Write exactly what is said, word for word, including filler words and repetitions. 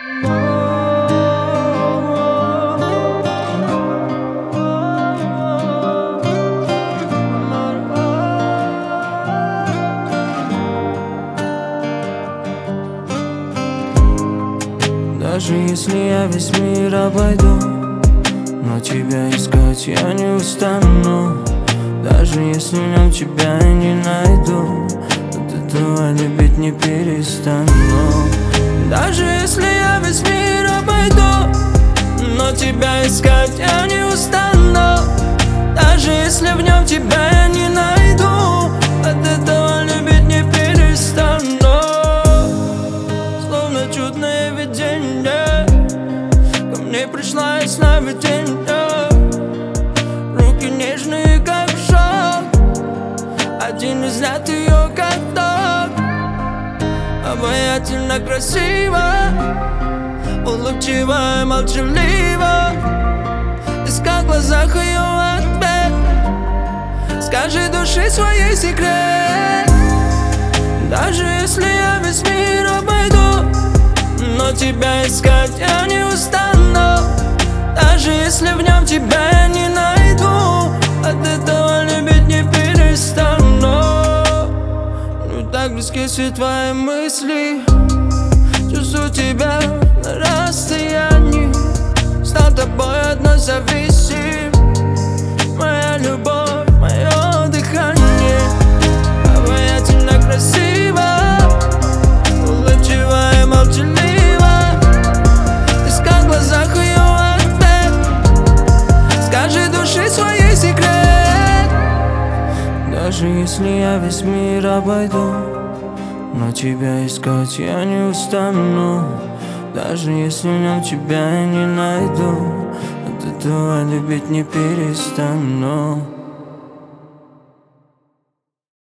Даже если я весь мир обойду, но тебя искать я не устану. Даже если в нем тебя я не найду, от этого любить не перестану. Даже если я весь мир обойду, но тебя искать я не устану. Даже если в нем тебя я не найду, от этого любить не перестану. Словно чудное видение, ко мне пришла и сновидение. Руки нежные, как шок, один из взят ее как ток. Обаятельно красиво, улыбчиво и молчаливо. Искал в глазах ее ответ, скажи души своей секрет. Даже если я весь мир обойду, но тебя искать я не устану. Даже если в нем тебя я не найду, от этого любить не перестану. Ну так близки все твои мысли, чувствую тебя на расстоянии. Стал тобой одной зависим, моя любовь, мое дыхание. Обаятельно красиво, улыбчиво и молчаливо. Искал в глазах ее ответ, скажи души своей секрет. Даже если я весь мир обойду, но тебя искать я не устану. Даже если в нем тебя я не найду, от этого любить не перестану.